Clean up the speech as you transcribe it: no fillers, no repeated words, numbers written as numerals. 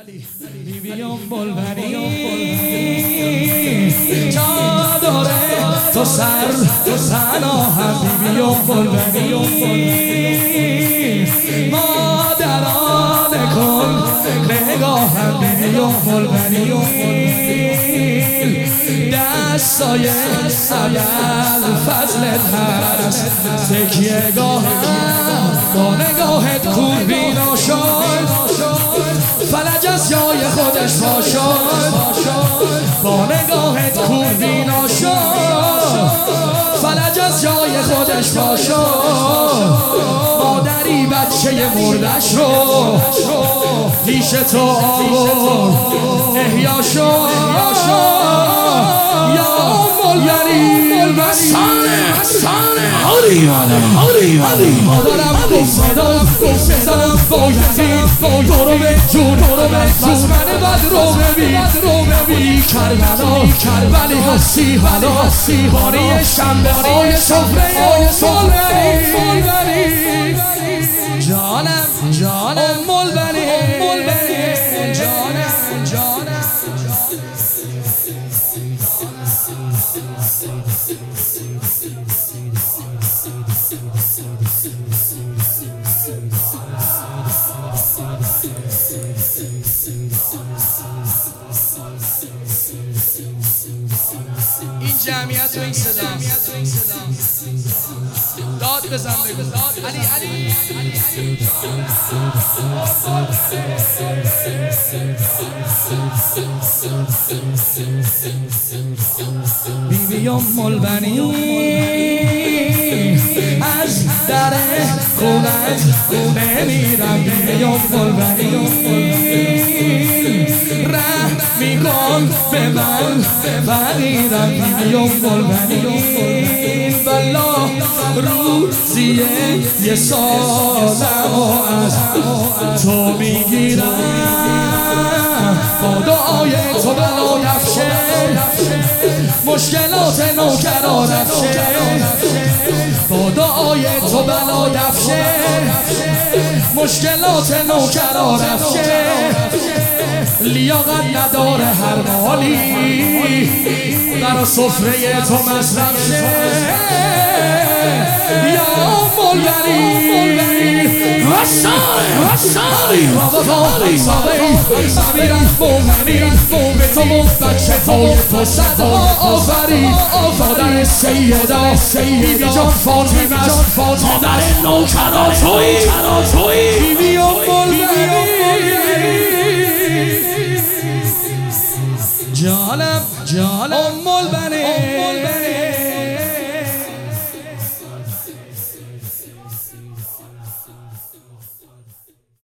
بیبی بلبری جا داره تو سناهم بیبی بلبری مادرانه کن نگاهم بیبی بلبری دستای اول فضلت هست تکیه گاهم با نگاهت کور بینا شد فلج از جای خودش پا شد با نگاهت کور بینا شد فلج از جای خودش پا شد مادری بچه مردش رو پیش تو آورد احیا شد یا ملبری مادرم گفت بزنم بایدین برو به جون بس من بد رو ببین کربلا ولی هستی حالا باری شنبه های صفره ملبری جانم ملبری جانم این جمعیت و این صدا داد بزن بگو علی بیبیم ملبنی از در خونه میرم بیبیم ملبنی رحم میکن به من فقیرم بیبیم ملبنی بلا روزیه یه سالم از تو میگیرم با دعای تو بلا نفشه مشکلات نوکرا نفشه با دعای تو بلا نفشه مشکلات نوکرا نفشه لیاقت نداره هر مالی برا سفره تو مصرف شه یا ملبری وساری سمیرم مومنی به تو بچه تو صد آفری مادر سیدا بیبی جان فاطمه است مادر نوکرا تویی بیبی و ملبری جانم ملبری